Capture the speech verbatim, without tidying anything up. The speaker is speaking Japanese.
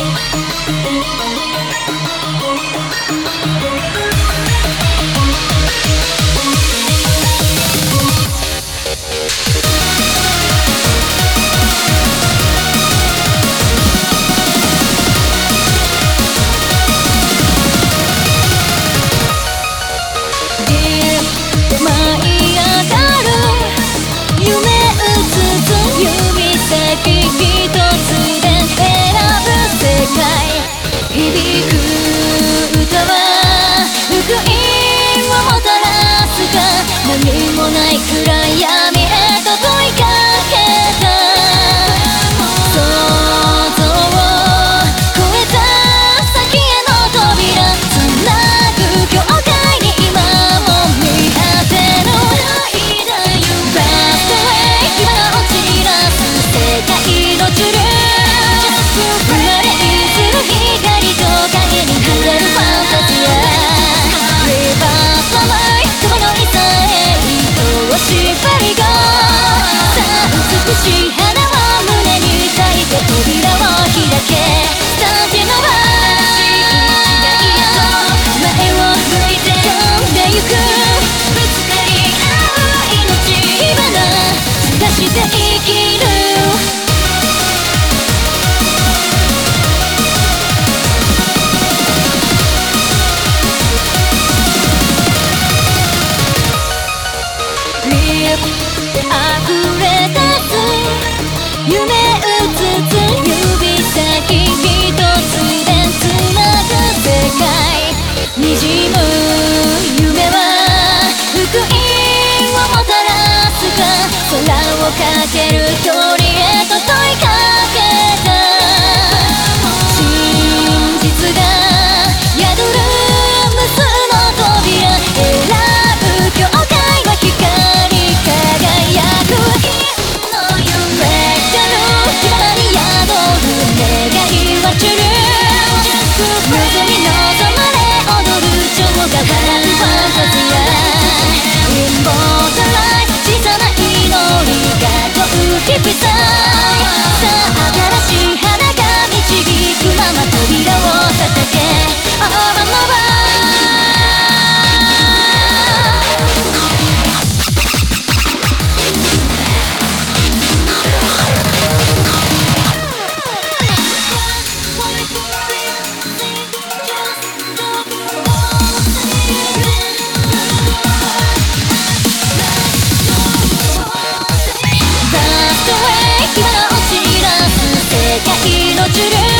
何もない暗闇へと問いかけた想像を超えた先への扉つなぐ境界に今も見果てぬファーストウェイ火花を散らす世界の中流生まれ譲る光と影に果てるファンタジアリバースの前雲のいさえ縛りがさあ美しい花を胸に咲いて扉を開け先のは前を向いて飛んでゆくぶつかり合う命火花探して生きる溢れ出す夢うつつ指先一つでつなぐ世界にじむ夢は福音をもたらすか空をかける鳥へと問いかけた真実が宿る無数の扉選ぶ境界は光輝く金の夢がる火花に宿る願いは中流望み望まれ踊る蝶が放つファンタジアインボーダライ小さな祈りが飛ぶ日々ささあ新しい花が導くまま扉を叩けオーバーノーバー火花を散らす世界の中流